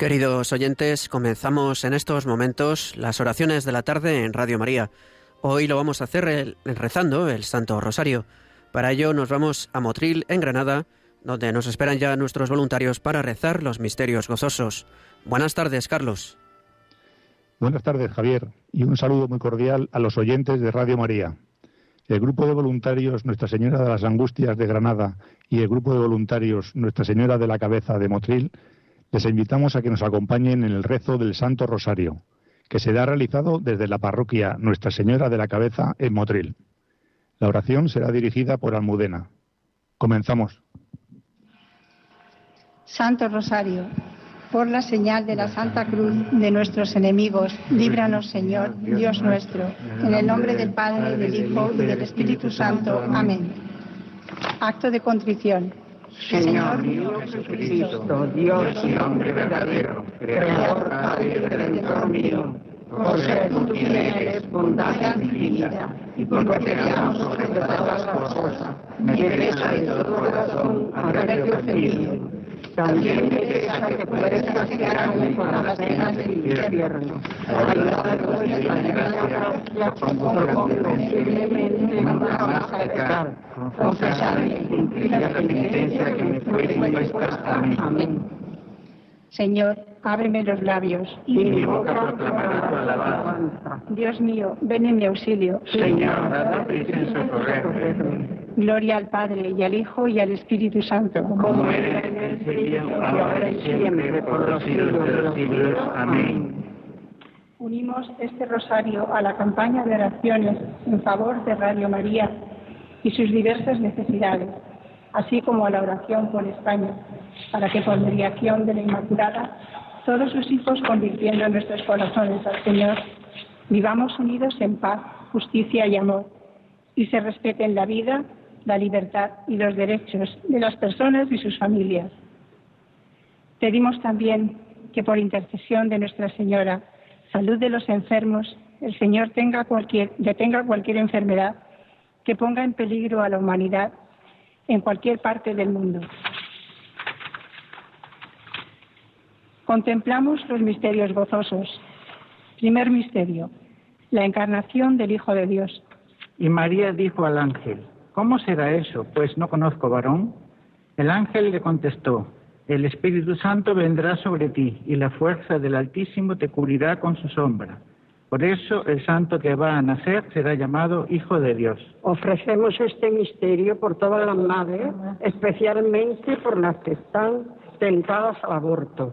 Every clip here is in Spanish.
Queridos oyentes, comenzamos en estos momentos las oraciones de la tarde en Radio María. Hoy lo vamos a hacer rezando el Santo Rosario. Para ello nos vamos a Motril, en Granada, donde nos esperan ya nuestros voluntarios para rezar los misterios gozosos. Buenas tardes, Carlos. Buenas tardes, Javier, y un saludo muy cordial a los oyentes de Radio María. El grupo de voluntarios Nuestra Señora de las Angustias de Granada y el grupo de voluntarios Nuestra Señora de la Cabeza de Motril les invitamos a que nos acompañen en el rezo del Santo Rosario, que será realizado desde la parroquia Nuestra Señora de la Cabeza en Motril. La oración será dirigida por Almudena. Comenzamos. Santo Rosario, por la señal de la Santa Cruz de nuestros enemigos, líbranos, Señor, Dios nuestro, en el nombre del Padre, del Hijo y del Espíritu Santo. Amén. Acto de contrición. Señor mío Jesucristo, Dios y hombre verdadero, Creador, Padre y Redentor mío, por ser tú quien eres bondad infinita, y porque te amo sobre todas las cosas, me pesa de todo corazón haberte ofendido. También me pesa que puedes castigarme con las penas del infierno. Ayúdanos en la gracia, comprensiblemente no jamás a pecar, confesar y cumplir la penitencia que me fue impuesta. Amén. Señor, ábreme los labios, y mi boca proclamará tu alabanza. Dios mío, ven en mi auxilio. Señor, dad prisa en socorrerme. Gloria al Padre, y al Hijo, y al Espíritu Santo. Como era en el principio, ahora y siempre, por los siglos de los siglos. Amén. Unimos este rosario a la campaña de oraciones en favor de Radio María y sus diversas necesidades, así como a la oración por España, para que por mediación de la Inmaculada, todos sus hijos, convirtiendo nuestros corazones al Señor, vivamos unidos en paz, justicia y amor, y se respeten la vida, la libertad y los derechos de las personas y sus familias. Pedimos también que por intercesión de Nuestra Señora, salud de los enfermos, el Señor detenga cualquier enfermedad que ponga en peligro a la humanidad en cualquier parte del mundo. Contemplamos los misterios gozosos. Primer misterio, la encarnación del Hijo de Dios. Y María dijo al ángel: ¿Cómo será eso? Pues no conozco varón. El ángel le contestó: El Espíritu Santo vendrá sobre ti, y la fuerza del Altísimo te cubrirá con su sombra. Por eso el santo que va a nacer será llamado Hijo de Dios. Ofrecemos este misterio por todas las madres, especialmente por las que están tentadas al aborto.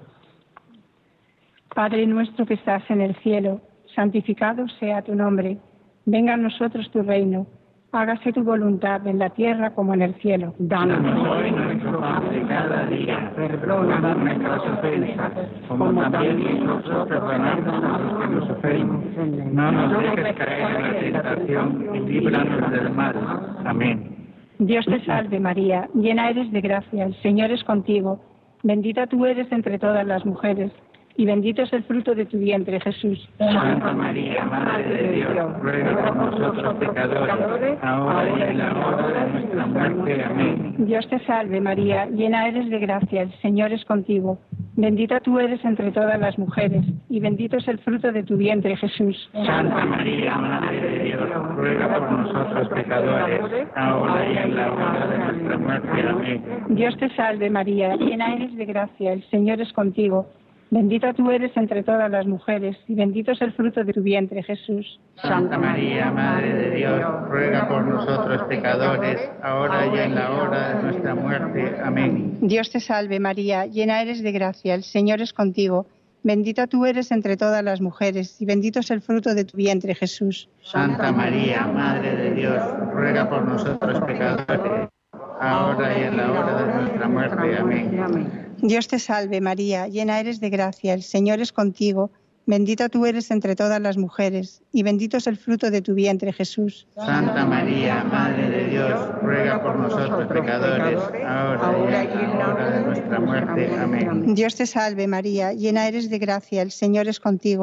Padre nuestro que estás en el cielo, santificado sea tu nombre. Venga a nosotros tu reino. Hágase tu voluntad en la tierra como en el cielo. Danos hoy nuestro pan de cada día. Perdona nuestras ofensas, como también nosotros perdonamos a los que nos ofenden. No nos dejes caer en la tentación y líbranos del mal. Amén. Dios te salve María, llena eres de gracia, el Señor es contigo. Bendita tú eres entre todas las mujeres, y bendito es el fruto de tu vientre, Jesús. Santa María, Madre de Dios, ruega por nosotros pecadores, ahora y en la hora de nuestra muerte. Amén. Dios te salve María, llena eres de gracia, el Señor es contigo. Bendita tú eres entre todas las mujeres, y bendito es el fruto de tu vientre, Jesús. Santa María, Madre de Dios, ruega por nosotros pecadores, ahora y en la hora de nuestra muerte. Amén. Dios te salve María, llena eres de gracia, el Señor es contigo. Bendita tú eres entre todas las mujeres, y bendito es el fruto de tu vientre, Jesús. Santa María, Madre de Dios, ruega por nosotros pecadores, ahora y en la hora de nuestra muerte. Amén. Dios te salve María, llena eres de gracia, el Señor es contigo. Bendita tú eres entre todas las mujeres, y bendito es el fruto de tu vientre, Jesús. Santa María, Madre de Dios, ruega por nosotros pecadores, ahora y en la hora de nuestra muerte. Amén. Dios te salve María, llena eres de gracia, el Señor es contigo. Bendita tú eres entre todas las mujeres, y bendito es el fruto de tu vientre, Jesús. Santa María, Madre de Dios, ruega por nosotros pecadores, ahora y en la hora de nuestra muerte. Amén. Dios te salve María, llena eres de gracia, el Señor es contigo.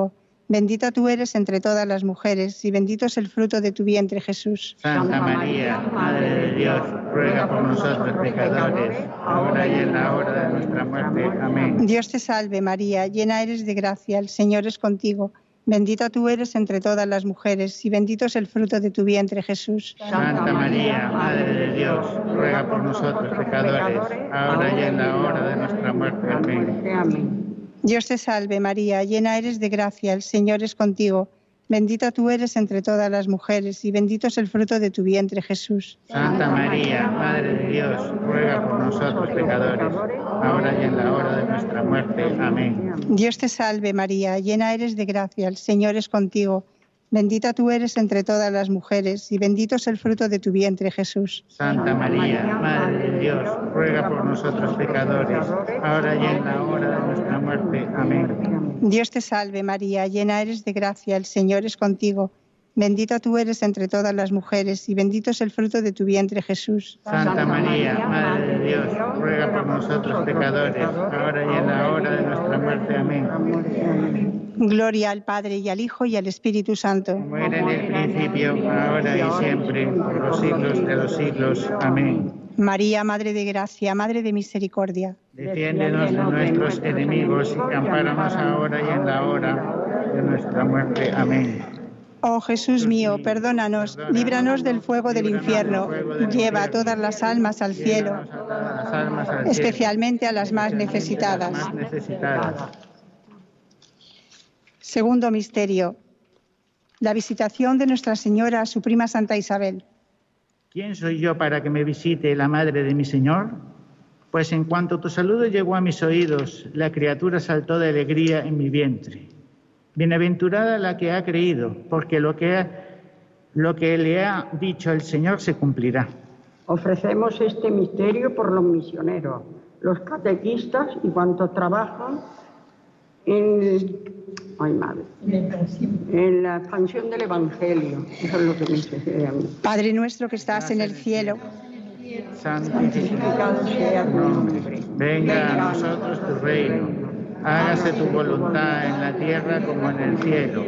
Bendita tú eres entre todas las mujeres, y bendito es el fruto de tu vientre, Jesús. Santa María, Madre de Dios, ruega por nosotros pecadores, ahora y en la hora de nuestra muerte. Amén. Dios te salve, María, llena eres de gracia, el Señor es contigo. Bendita tú eres entre todas las mujeres, y bendito es el fruto de tu vientre, Jesús. Santa María, Madre de Dios, ruega por nosotros pecadores, ahora y en la hora de nuestra muerte. Amén. Dios te salve, María, llena eres de gracia, el Señor es contigo. Bendita tú eres entre todas las mujeres, y bendito es el fruto de tu vientre, Jesús. Santa María, Madre de Dios, ruega por nosotros pecadores, ahora y en la hora de nuestra muerte. Amén. Dios te salve, María, llena eres de gracia, el Señor es contigo. Bendita tú eres entre todas las mujeres, y bendito es el fruto de tu vientre, Jesús. Santa María, Madre de Dios, ruega por nosotros pecadores, ahora y en la hora de nuestra muerte. Amén. Dios te salve, María, llena eres de gracia, el Señor es contigo. Bendita tú eres entre todas las mujeres, y bendito es el fruto de tu vientre, Jesús. Santa María, Madre de Dios, ruega por nosotros pecadores, ahora y en la hora de nuestra muerte. Amén. Gloria al Padre, y al Hijo, y al Espíritu Santo. Como era en el principio, ahora y siempre, por los siglos de los siglos. Amén. María, Madre de gracia, Madre de misericordia. Defiéndenos de nuestros enemigos y ampáranos ahora y en la hora de nuestra muerte. Amén. Oh Jesús mío, perdónanos, líbranos del fuego del infierno, lleva a todas las almas al cielo, especialmente a las más necesitadas. Segundo misterio, la visitación de Nuestra Señora a su prima Santa Isabel. ¿Quién soy yo para que me visite la madre de mi Señor? Pues en cuanto tu saludo llegó a mis oídos, la criatura saltó de alegría en mi vientre. Bienaventurada la que ha creído, porque lo que le ha dicho el Señor se cumplirá. Ofrecemos este misterio por los misioneros, los catequistas y cuantos trabajan en la expansión del Evangelio. Eso es lo que me sucede a mí. Padre nuestro que estás en el cielo, santificado sea tu nombre. Venga a nosotros tu reino. Hágase tu voluntad en la tierra como en el cielo.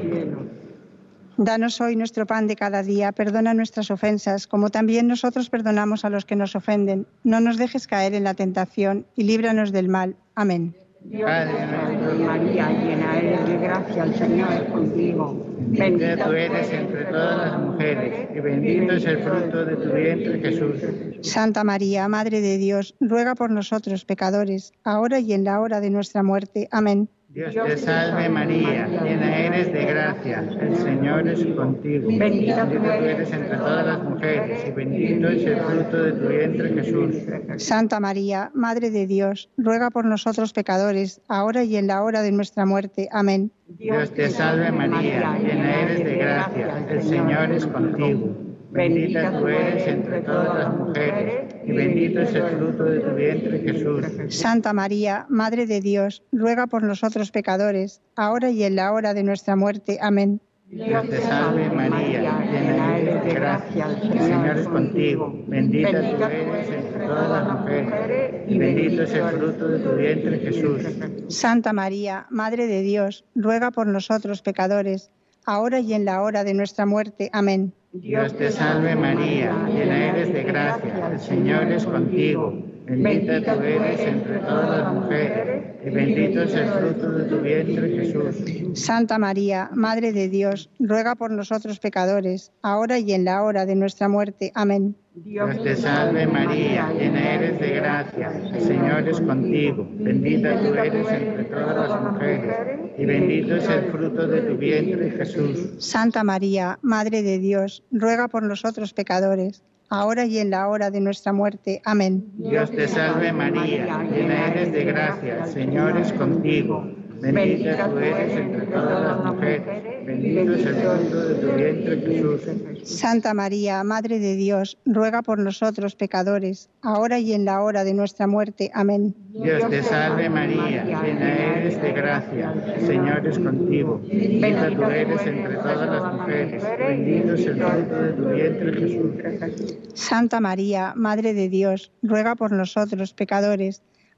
Danos hoy nuestro pan de cada día, perdona nuestras ofensas, como también nosotros perdonamos a los que nos ofenden. No nos dejes caer en la tentación y líbranos del mal. Amén. Padre nuestro, María, llena eres de gracia, el Señor es contigo. Bendita tú eres entre todas las mujeres, y bendito es el fruto de tu vientre, Jesús. Santa María, Madre de Dios, ruega por nosotros pecadores, ahora y en la hora de nuestra muerte. Amén. Dios te salve María, llena eres de gracia, el Señor es contigo. Bendita tú eres entre todas las mujeres, y bendito es el fruto de tu vientre, Jesús. Santa María, Madre de Dios, ruega por nosotros pecadores, ahora y en la hora de nuestra muerte. Amén. Dios te salve María, llena eres de gracia, el Señor es contigo. Bendita tú eres entre todas las mujeres, y bendito es el fruto de tu vientre, Jesús. Santa María, Madre de Dios, ruega por nosotros pecadores, ahora y en la hora de nuestra muerte. Amén. Dios te salve María, llena eres de gracia, el Señor es contigo. Bendita tú eres entre todas las mujeres, y bendito es el fruto de tu vientre, Jesús. Santa María, Madre de Dios, ruega por nosotros pecadores, ahora y en la hora de nuestra muerte. Amén. Dios te salve María, llena eres de gracia, el Señor es contigo. Bendita tú eres entre todas las mujeres, y bendito es el fruto de tu vientre, Jesús. Santa María, Madre de Dios, ruega por nosotros pecadores, ahora y en la hora de nuestra muerte. Amén. Dios te salve María, llena eres de gracia, el Señor es contigo. Bendita tú eres entre todas las mujeres, y bendito es el fruto de tu vientre, Jesús. Santa María, Madre de Dios, ruega por nosotros pecadores, ahora y en la hora de nuestra muerte. Amén. Dios te salve María, llena eres de gracia, el Señor es contigo. Bendita tú eres entre todas las mujeres, bendito es el fruto de tu vientre, Jesús. Santa María, Madre de Dios, ruega por nosotros pecadores, ahora y en la hora de nuestra muerte. Amén. Dios te salve María, llena eres de gracia, el Señor es contigo. Bendita tú eres entre todas las mujeres, bendito es el fruto de tu vientre, Jesús. Santa María, Madre de Dios, ruega por nosotros pecadores,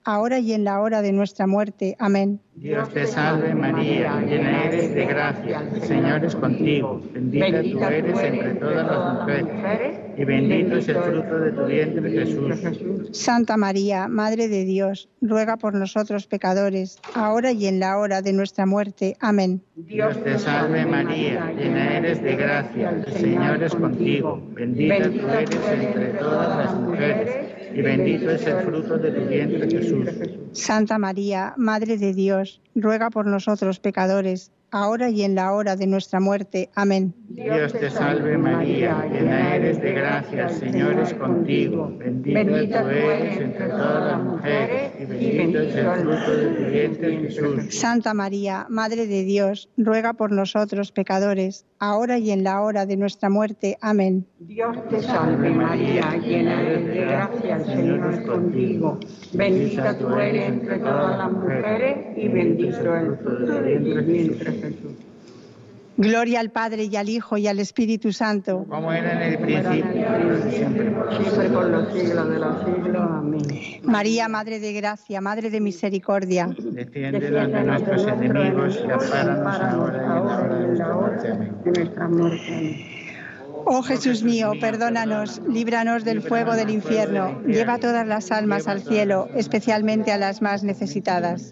ahora y en la hora de nuestra muerte. Amén. Dios te salve María, llena eres de gracia, el Señor es contigo, bendita tú eres entre todas las mujeres, y bendito es el fruto de tu vientre Jesús. Santa María, Madre de Dios, ruega por nosotros pecadores, ahora y en la hora de nuestra muerte. Amén. Dios te salve María, llena eres de gracia, el Señor es contigo, bendita tú eres entre todas las mujeres, y bendito es el fruto de tu vientre Jesús. Santa María, Madre de Dios, ruega por nosotros pecadores, ahora y en la hora de nuestra muerte. Amén. Dios te salve María, llena eres de gracia, el Señor es contigo, bendita tú eres entre todas las mujeres, y bendito es el fruto de tu vientre Jesús. Santa María, Madre de Dios, ruega por nosotros pecadores, ahora y en la hora de nuestra muerte. Amén. Dios te salve María, llena eres de gracia, el Señor es contigo. Bendita tú eres entre todas las mujeres y bendito el fruto de tu vientre Jesús. Gloria al Padre y al Hijo y al Espíritu Santo. Como era en el principio, ahora y siempre Siempre por los siglos de los siglos. Amén. María, Madre de Gracia, Madre de Misericordia. defiéndenos de nuestros enemigos y ampáranos ahora y en la hora de nuestra muerte. Amén. Oh Jesús mío, perdónanos, líbranos del fuego del infierno, lleva todas las almas al cielo, especialmente a las más necesitadas.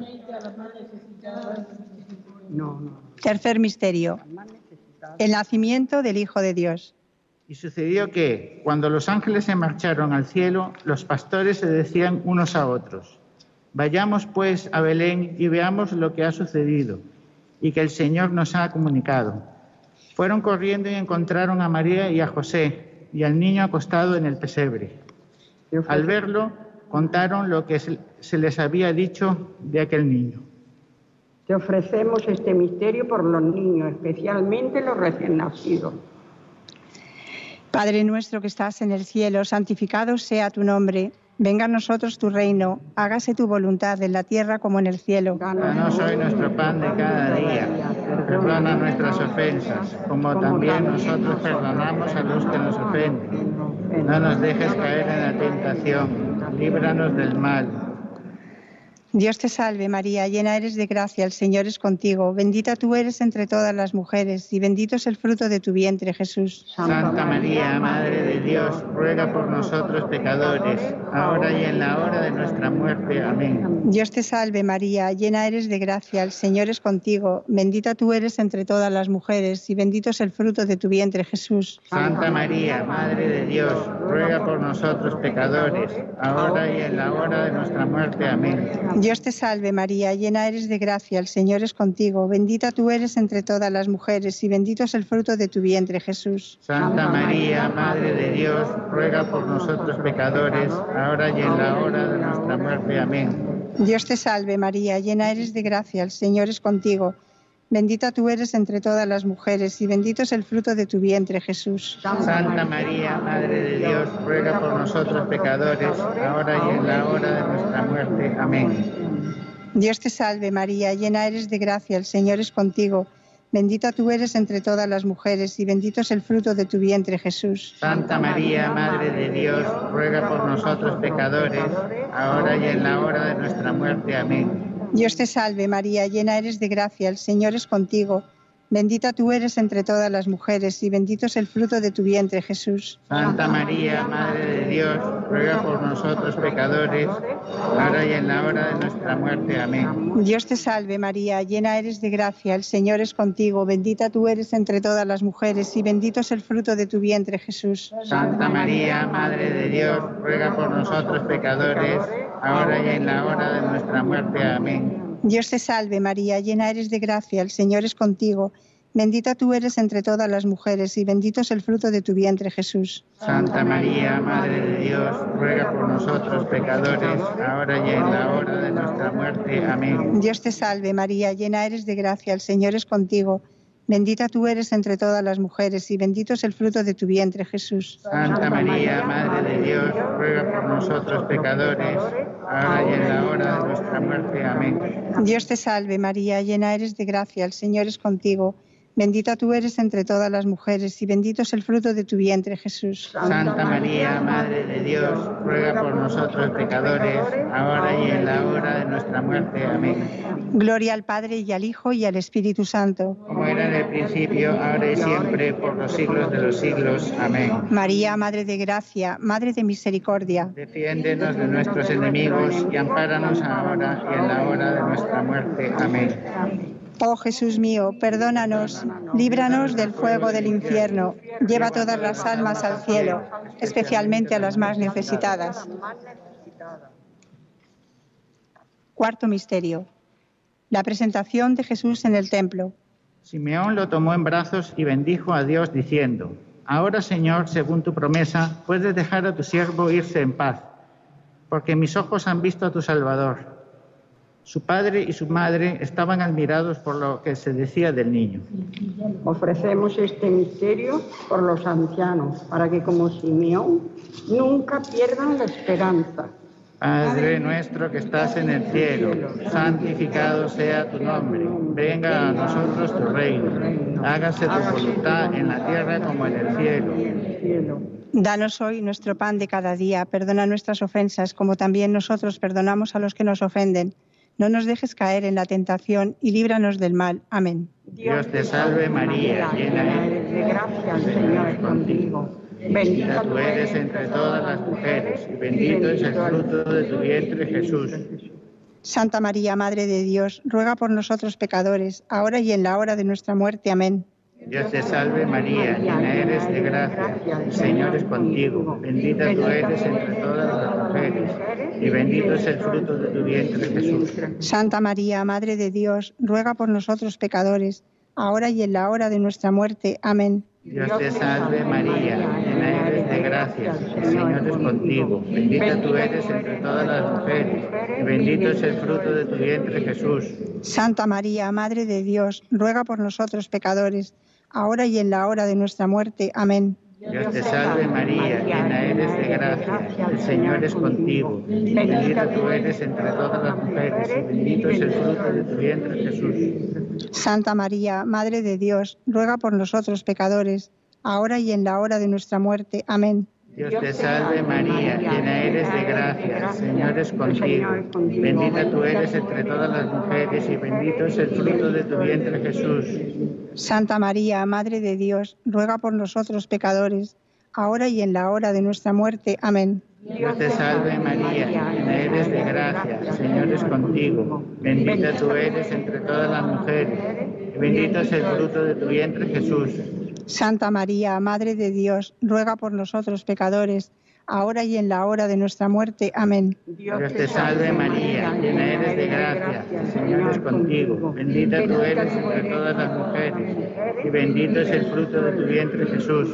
Tercer misterio, el nacimiento del Hijo de Dios. Y sucedió que, cuando los ángeles se marcharon al cielo, los pastores se decían unos a otros: vayamos pues a Belén y veamos lo que ha sucedido y que el Señor nos ha comunicado. Fueron corriendo y encontraron a María y a José y al niño acostado en el pesebre. Al verlo, contaron lo que se les había dicho de aquel niño. Te ofrecemos este misterio por los niños, especialmente los recién nacidos. Padre nuestro que estás en el cielo, santificado sea tu nombre. Venga a nosotros tu reino, hágase tu voluntad en la tierra como en el cielo. Danos hoy nuestro pan de cada día. Perdona nuestras ofensas, como también nosotros perdonamos a los que nos ofenden. No nos dejes caer en la tentación, líbranos del mal. Dios te salve María, llena eres de gracia, el Señor es contigo, bendita tú eres entre todas las mujeres y bendito es el fruto de tu vientre, Jesús. Santa María, Madre de Dios, ruega por nosotros pecadores, ahora y en la hora de nuestra muerte. Amén. Dios te salve María, llena eres de gracia, el Señor es contigo, bendita tú eres entre todas las mujeres y bendito es el fruto de tu vientre, Jesús. Santa María, Madre de Dios, ruega por nosotros pecadores, ahora y en la hora de nuestra muerte. Amén. Dios te salve María, llena eres de gracia, el Señor es contigo, bendita tú eres entre todas las mujeres y bendito es el fruto de tu vientre, Jesús. Santa María, Madre de Dios, ruega por nosotros pecadores, ahora y en la hora de nuestra muerte. Amén. Dios te salve María, llena eres de gracia, el Señor es contigo, bendita tú eres entre todas las mujeres y bendito es el fruto de tu vientre, Jesús. Santa María, Madre de Dios, ruega por nosotros pecadores, ahora y en la hora de nuestra muerte. Amén. Dios te salve María, llena eres de gracia, el Señor es contigo, bendita tú eres entre todas las mujeres y bendito es el fruto de tu vientre, Jesús. Santa María, Madre de Dios, ruega por nosotros pecadores, ahora y en la hora de nuestra muerte. Amén. Dios te salve María, llena eres de gracia, el Señor es contigo, bendita tú eres entre todas las mujeres y bendito es el fruto de tu vientre, Jesús. Santa María, Madre de Dios, ruega por nosotros pecadores, ahora y en la hora de nuestra muerte. Amén. Dios te salve María, llena eres de gracia, el Señor es contigo, bendita tú eres entre todas las mujeres y bendito es el fruto de tu vientre, Jesús. Santa María, Madre de Dios, ruega por nosotros pecadores, ahora y en la hora de nuestra muerte. Amén. Dios te salve María, llena eres de gracia, el Señor es contigo, bendita tú eres entre todas las mujeres y bendito es el fruto de tu vientre, Jesús. Santa María, Madre de Dios, ruega por nosotros pecadores, ahora y en la hora de nuestra muerte. Amén. Dios te salve María, llena eres de gracia, el Señor es contigo, bendita tú eres entre todas las mujeres y bendito es el fruto de tu vientre, Jesús. Santa María, Madre de Dios, ruega por nosotros pecadores, ahora y en la hora de nuestra muerte. Amén. Dios te salve María, llena eres de gracia, el Señor es contigo, Bendita tú eres entre todas las mujeres y bendito es el fruto de tu vientre, Jesús. Santa María, Madre de Dios, ruega por nosotros pecadores, ahora y en la hora de nuestra muerte. Amén. Gloria al Padre y al Hijo y al Espíritu Santo. Como era en el principio, ahora y siempre, por los siglos de los siglos. Amén. María, Madre de Gracia, Madre de Misericordia. Defiéndenos de nuestros enemigos y ampáranos ahora y en la hora de nuestra muerte. Amén. Oh Jesús mío, perdónanos, líbranos del fuego del infierno, lleva todas las almas al cielo, especialmente a las más necesitadas. Cuarto misterio. La presentación de Jesús en el templo. Simeón lo tomó en brazos y bendijo a Dios diciendo: Ahora, Señor, según tu promesa, puedes dejar a tu siervo irse en paz, porque mis ojos han visto a tu Salvador. Su padre y su madre estaban admirados por lo que se decía del niño. Ofrecemos este misterio por los ancianos, para que como Simeón nunca pierdan la esperanza. Padre nuestro que estás en el cielo, santificado sea tu nombre. Venga a nosotros tu reino. Hágase tu voluntad en la tierra como en el cielo. Danos hoy nuestro pan de cada día. Perdona nuestras ofensas, como también nosotros perdonamos a los que nos ofenden. No nos dejes caer en la tentación y líbranos del mal. Amén. Dios te salve María, llena eres de gracia, el Señor es contigo. Bendita tú eres entre todas las mujeres, y bendito es el fruto de tu vientre, Jesús. Santa María, Madre de Dios, ruega por nosotros pecadores, ahora y en la hora de nuestra muerte. Amén. Dios te salve María, llena eres de gracia, el Señor es contigo. Bendita tú eres entre todas las mujeres, y bendito es el fruto de tu vientre, Jesús. Santa María, Madre de Dios, ruega por nosotros pecadores, ahora y en la hora de nuestra muerte. Amén. Dios te salve María, llena eres de gracia, el Señor es contigo. Bendita tú eres entre todas las mujeres, y bendito es el fruto de tu vientre, Jesús. Santa María, Madre de Dios, ruega por nosotros pecadores, ahora y en la hora de nuestra muerte. Amén. Dios te salve María, llena eres de gracia, el Señor es contigo. Bendita tú eres entre todas las mujeres, y bendito es el fruto de tu vientre, Jesús. Santa María, Madre de Dios, ruega por nosotros pecadores, ahora y en la hora de nuestra muerte. Amén. Dios te salve María, llena eres de gracia, el Señor es contigo. Bendita tú eres entre todas las mujeres, y bendito es el fruto de tu vientre, Jesús. Santa María, Madre de Dios, ruega por nosotros pecadores, ahora y en la hora de nuestra muerte. Amén. Dios te salve María, llena eres de gracia, el Señor es contigo. Bendita tú eres entre todas las mujeres, y bendito es el fruto de tu vientre, Jesús. Santa María, Madre de Dios, ruega por nosotros pecadores, ahora y en la hora de nuestra muerte. Amén. Dios te salve María, llena eres de gracia, el Señor es contigo. Bendita tú eres entre todas las mujeres, y bendito es el fruto de tu vientre, Jesús.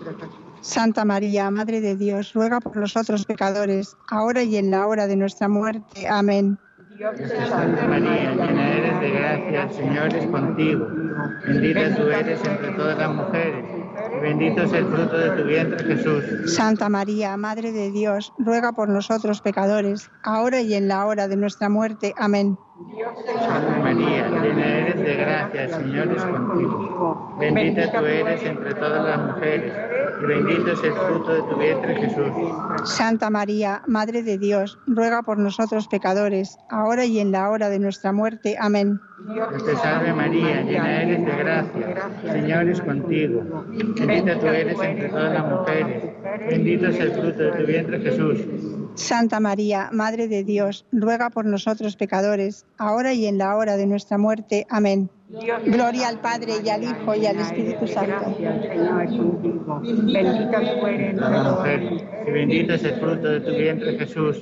Santa María, Madre de Dios, ruega por nosotros pecadores, ahora y en la hora de nuestra muerte. Amén. Dios te salve María, llena eres de gracia, el Señor es contigo. Bendita tú eres entre todas las mujeres, y bendito es el fruto de tu vientre, Jesús. Santa María, Madre de Dios, ruega por nosotros pecadores, ahora y en la hora de nuestra muerte. Amén. Dios te salve María, llena eres de gracia, el Señor es contigo. Bendita tú eres entre todas las mujeres, y bendito es el fruto de tu vientre, Jesús. Santa María, Madre de Dios, ruega por nosotros pecadores, ahora y en la hora de nuestra muerte. Amén. Dios te salve María, llena eres de gracia, el Señor es contigo. Bendita tú eres entre todas las mujeres, bendito es el fruto de tu vientre, Jesús. Santa María, Madre de Dios, ruega por nosotros pecadores, ahora y en la hora de nuestra muerte. Amén. Gloria al Padre y al Hijo y al Espíritu Santo. Señor es contigo. Bendita tú eres entre La todas mujer, y bendito es el fruto de tu vientre, Jesús.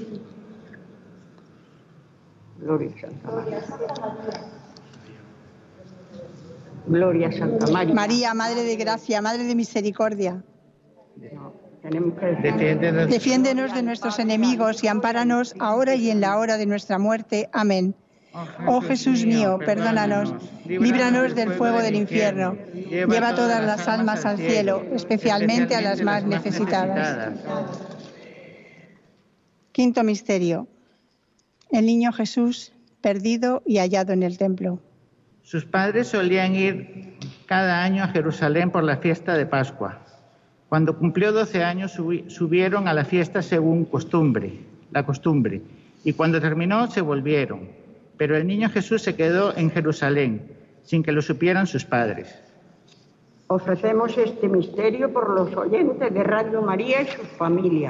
Gloria a Santa María. Gloria a Santa María. María, Madre de Gracia, Madre de Misericordia, Tenemos que Defiéndenos. defiéndenos de nuestros enemigos y ampáranos ahora y en la hora de nuestra muerte. Amén. Oh Jesús mío, perdónanos, líbranos del fuego del infierno, lleva todas las almas al cielo, especialmente a las más necesitadas. Quinto misterio. El niño Jesús perdido y hallado en el templo. Sus padres solían ir cada año a Jerusalén por la fiesta de Pascua. Cuando cumplió 12 años subieron a la fiesta según la costumbre, y cuando terminó se volvieron. Pero el niño Jesús se quedó en Jerusalén, sin que lo supieran sus padres. Ofrecemos este misterio por los oyentes de Radio María y sus familias.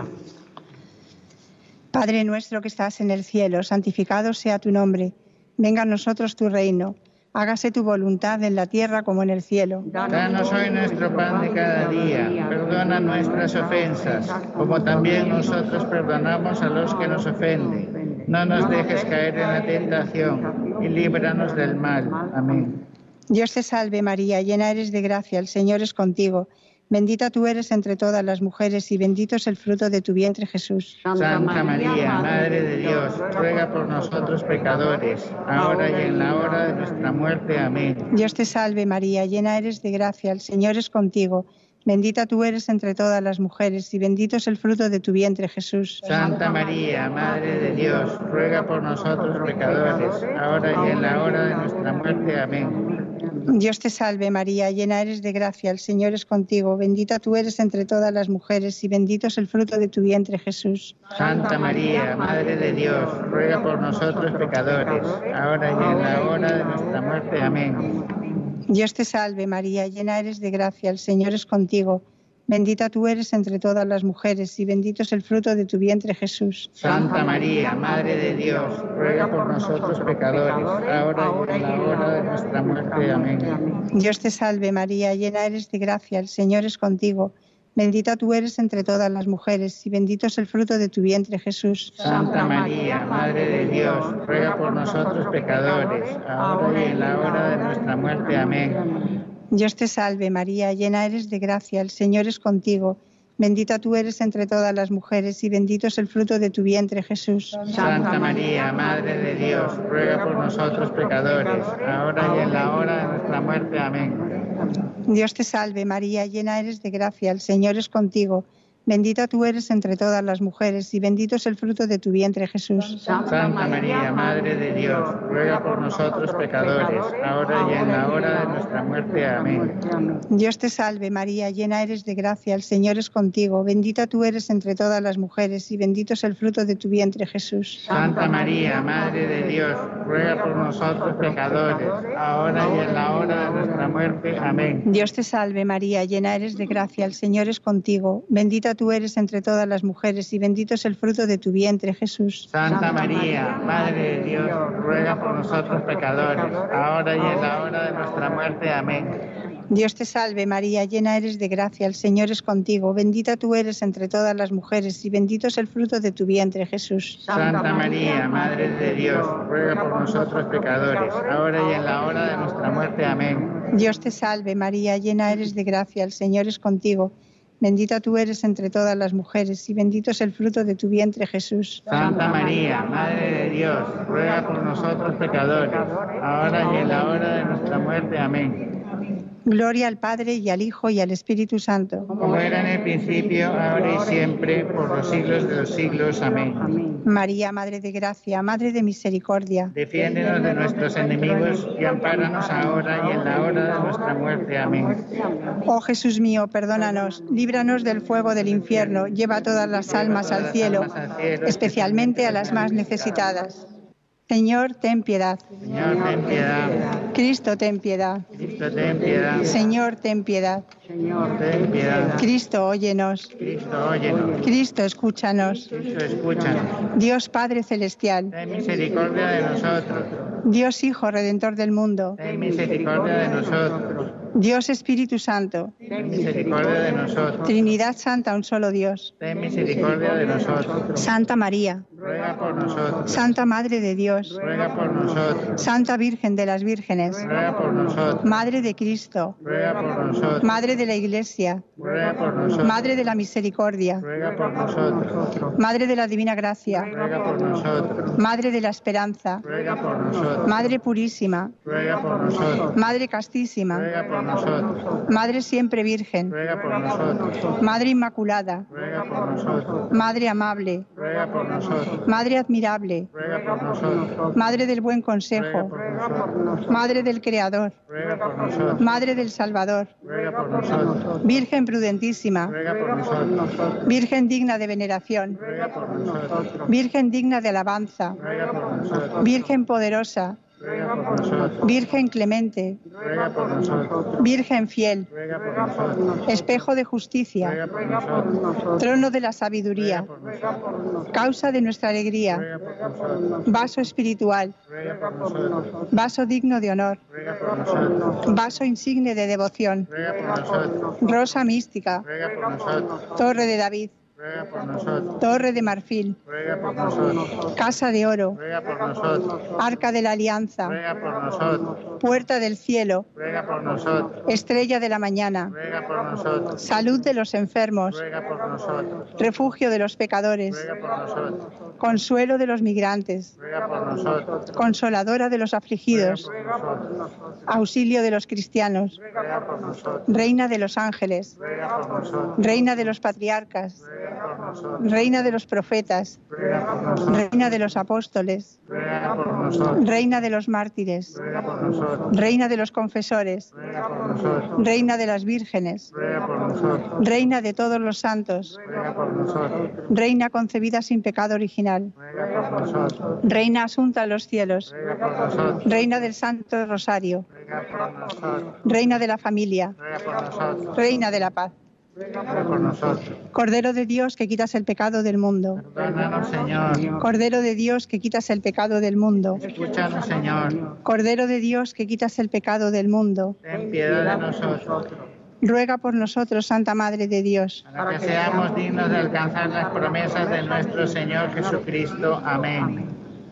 Padre nuestro que estás en el cielo, santificado sea tu nombre. Venga a nosotros tu reino. Hágase tu voluntad en la tierra como en el cielo. Danos hoy nuestro pan de cada día. Perdona nuestras ofensas, como también nosotros perdonamos a los que nos ofenden. No nos dejes caer en la tentación y líbranos del mal. Amén. Dios te salve María, llena eres de gracia, el Señor es contigo. Bendita tú eres entre todas las mujeres y bendito es el fruto de tu vientre, Jesús. Santa María, Madre de Dios, ruega por nosotros pecadores, ahora y en la hora de nuestra muerte. Amén. Dios te salve María, llena eres de gracia, el Señor es contigo. Bendita tú eres entre todas las mujeres y bendito es el fruto de tu vientre, Jesús. Santa María, Madre de Dios, ruega por nosotros pecadores, ahora y en la hora de nuestra muerte. Amén. Dios te salve María, llena eres de gracia, el Señor es contigo. Bendita tú eres entre todas las mujeres y bendito es el fruto de tu vientre, Jesús. Santa María, Madre de Dios, ruega por nosotros pecadores, ahora y en la hora de nuestra muerte. Amén. Dios te salve María, llena eres de gracia, el Señor es contigo. Bendita tú eres entre todas las mujeres y bendito es el fruto de tu vientre, Jesús. Santa María, Madre de Dios, ruega por nosotros pecadores, ahora y en la hora de nuestra muerte. Amén. Dios te salve María, llena eres de gracia, el Señor es contigo. Bendita tú eres entre todas las mujeres y bendito es el fruto de tu vientre, Jesús. Santa María, Madre de Dios, ruega por nosotros pecadores, ahora y en la hora de nuestra muerte. Amén. Dios te salve María, llena eres de gracia, el Señor es contigo. Bendita tú eres entre todas las mujeres y bendito es el fruto de tu vientre, Jesús. Santa María, Madre de Dios, ruega por nosotros pecadores, ahora y en la hora de nuestra muerte. Amén. Dios te salve María, llena eres de gracia, el Señor es contigo. Bendita tú eres entre todas las mujeres y bendito es el fruto de tu vientre, Jesús. Santa María, Madre de Dios, ruega por nosotros pecadores, ahora y en la hora de nuestra muerte. Amén. Dios te salve María, llena eres de gracia, el Señor es contigo. Bendita tú eres entre todas las mujeres y bendito es el fruto de tu vientre, Jesús. Santa María, Madre de Dios, ruega por nosotros pecadores, ahora y en la hora de nuestra muerte. Amén. Dios te salve María, llena eres de gracia, el Señor es contigo. Bendita tú eres entre todas las mujeres y bendito es el fruto de tu vientre, Jesús. Santa María, Madre de Dios, ruega por nosotros pecadores, ahora y en la hora de nuestra muerte. Amén. Dios te salve María, llena eres de gracia, el Señor es contigo. Bendita tú eres entre todas las mujeres y bendito es el fruto de tu vientre, Jesús. Santa María, Madre de Dios, ruega por nosotros pecadores, ahora y en la hora de nuestra muerte. Amén. Dios te salve María, llena eres de gracia, el Señor es contigo. Bendita tú eres entre todas las mujeres y bendito es el fruto de tu vientre, Jesús. Santa María, Madre de Dios, ruega por nosotros pecadores, ahora y en la hora de nuestra muerte. Amén. Gloria al Padre y al Hijo y al Espíritu Santo. Como era en el principio, ahora y siempre, por los siglos de los siglos. Amén. María, Madre de Gracia, Madre de Misericordia. Defiéndenos de nuestros enemigos y ampáranos ahora y en la hora de nuestra muerte. Amén. Oh Jesús mío, perdónanos, líbranos del fuego del infierno, lleva todas las almas al cielo, especialmente a las más necesitadas. Señor, ten piedad. Señor, ten piedad. Cristo, ten piedad. Cristo, ten piedad. Señor, ten piedad. Señor, ten piedad. Cristo, óyenos. Cristo, óyenos. Cristo, escúchanos. Cristo, escúchanos. Dios Padre Celestial. Ten misericordia de nosotros. Dios Hijo, Redentor del mundo. Ten misericordia de nosotros. Dios Espíritu Santo. Ten misericordia de nosotros. Trinidad Santa, un solo Dios. Ten misericordia de nosotros. Santa María. Ruega por nosotros. Santa Madre de Dios. Ruega por nosotros. Santa Virgen de las Vírgenes. Ruega por nosotros. Madre de Cristo. Ruega por nosotros. Madre de la Iglesia. Ruega por nosotros. Madre de la Misericordia. Ruega por nosotros. Madre de la Divina Gracia. Ruega por nosotros. Madre de la Esperanza. Ruega por nosotros. Madre Purísima. Ruega por nosotros. Madre Castísima. Ruega por nosotros. Madre siempre siempre virgen, ruega por nosotros. Madre Inmaculada, Ruega por nosotros. Madre amable, Ruega por nosotros. Madre admirable, Ruega por nosotros. Madre del buen Ruega consejo, por nosotros. Madre del Creador, Ruega por nosotros. Madre del Salvador, Ruega por nosotros. Virgen prudentísima, Ruega por nosotros. Virgen digna de veneración, Ruega por nosotros. Virgen digna de alabanza, Ruega por nosotros. Virgen poderosa, Ruega por nosotros. Virgen clemente, Ruega por nosotros. Virgen fiel, Ruega por nosotros. espejo de justicia, Ruega por nosotros. trono de la sabiduría, Por nosotros. causa de nuestra alegría, Ruega por nosotros. vaso espiritual, Ruega por nosotros. vaso digno de honor, Ruega por nosotros. vaso insigne de devoción, Ruega por nosotros. rosa mística, Ruega por nosotros. torre de David, Ruega por nosotros. torre de marfil, Ruega por nosotros. casa de oro, Ruega por nosotros. arca de la alianza, Ruega por nosotros. puerta del cielo, Ruega por nosotros. estrella de la mañana, Ruega por nosotros. salud de los enfermos, Ruega por nosotros. refugio de los pecadores, Ruega por nosotros. consuelo de los migrantes, Ruega por nosotros. consoladora de los afligidos, Ruega por nosotros. auxilio de los cristianos, Ruega por nosotros. reina de los ángeles, Ruega por nosotros. reina de los patriarcas, Ruega por nosotros. reina de los profetas, Ruega por nosotros. reina de los apóstoles, Ruega por nosotros. reina de los mártires, Ruega por nosotros. reina de los confesores, Ruega por nosotros. reina de las vírgenes, Ruega por nosotros. reina de todos los santos, Ruega por nosotros. reina concebida sin pecado original, Ruega por nosotros. reina asunta a los cielos, Ruega por nosotros. reina del Santo Rosario, Ruega por nosotros. reina de la familia, Ruega por nosotros. reina de la paz, Ruega por nosotros. Cordero de Dios que quitas el pecado del mundo, Perdónanos, Señor. Cordero de Dios que quitas el pecado del mundo, Escúchanos, Señor. Cordero de Dios que quitas el pecado del mundo, Ten piedad de nosotros, ruega por nosotros, Santa Madre de Dios. para que seamos dignos de alcanzar las promesas de nuestro Señor Jesucristo. Amén.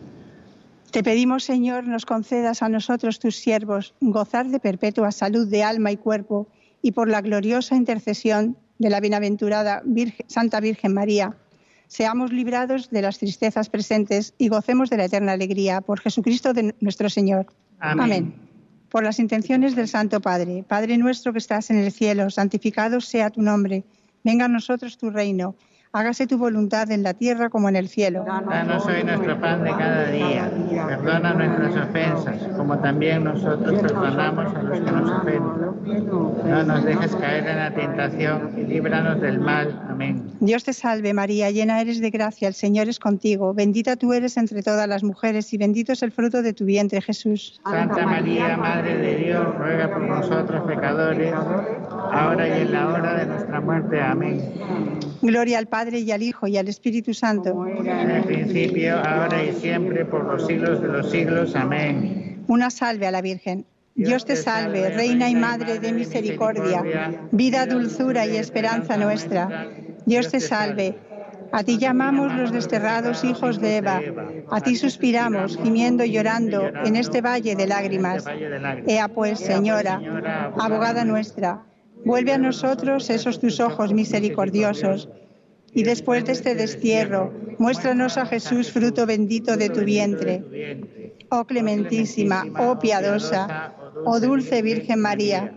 Te pedimos, Señor, nos concedas a nosotros, tus siervos, gozar de perpetua salud de alma y cuerpo, y por la gloriosa intercesión de la bienaventurada Santa Virgen María, seamos librados de las tristezas presentes y gocemos de la eterna alegría. Por Jesucristo de nuestro Señor. Amén. Por las intenciones del Santo Padre. Padre nuestro que estás en el cielo, santificado sea tu nombre. Venga a nosotros tu reino. Hágase tu voluntad en la tierra como en el cielo. Danos hoy nuestro pan de cada día. Perdona nuestras ofensas, como también nosotros perdonamos a los que nos ofenden. No nos dejes caer en la tentación y líbranos del mal. Amén. Dios te salve María, llena eres de gracia, el Señor es contigo. Bendita tú eres entre todas las mujeres y bendito es el fruto de tu vientre, Jesús. Santa María, Madre de Dios, ruega por nosotros pecadores, ahora y en la hora de nuestra muerte. Amén. Gloria al Padre y al Hijo y al Espíritu Santo. En el principio, ahora y siempre, por los siglos de los siglos. Amén. Una salve a la Virgen. Dios te salve, Reina y Madre de misericordia, vida, dulzura y esperanza nuestra. Dios te salve. A ti llamamos los desterrados hijos de Eva. A ti suspiramos, gimiendo y llorando en este valle de lágrimas. Ea pues, Señora, abogada nuestra, vuelve a nosotros esos tus ojos misericordiosos. Y después de este destierro, muéstranos a Jesús, fruto bendito de tu vientre. Oh clementísima, oh piadosa, oh dulce Virgen María,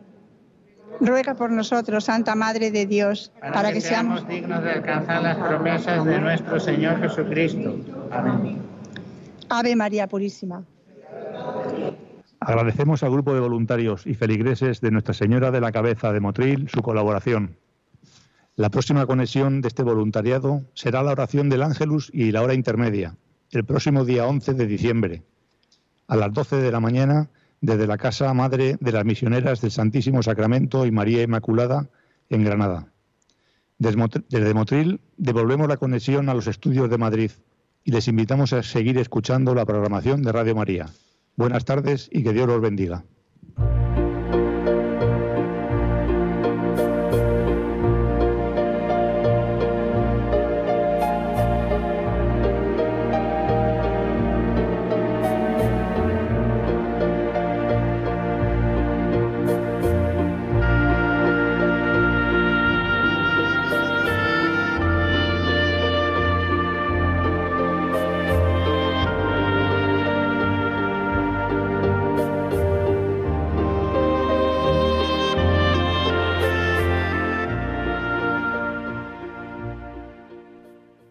ruega por nosotros, Santa Madre de Dios, para que seamos dignos de alcanzar las promesas de nuestro Señor Jesucristo. Amén. Ave María Purísima. Agradecemos al grupo de voluntarios y feligreses de Nuestra Señora de la Cabeza de Motril su colaboración. La próxima conexión de este voluntariado será la oración del Ángelus y la hora intermedia, el próximo día 11 de diciembre, a las 12 de la mañana, desde la Casa Madre de las Misioneras del Santísimo Sacramento y María Inmaculada, en Granada. Desde Motril devolvemos la conexión a los estudios de Madrid y les invitamos a seguir escuchando la programación de Radio María. Buenas tardes y que Dios los bendiga.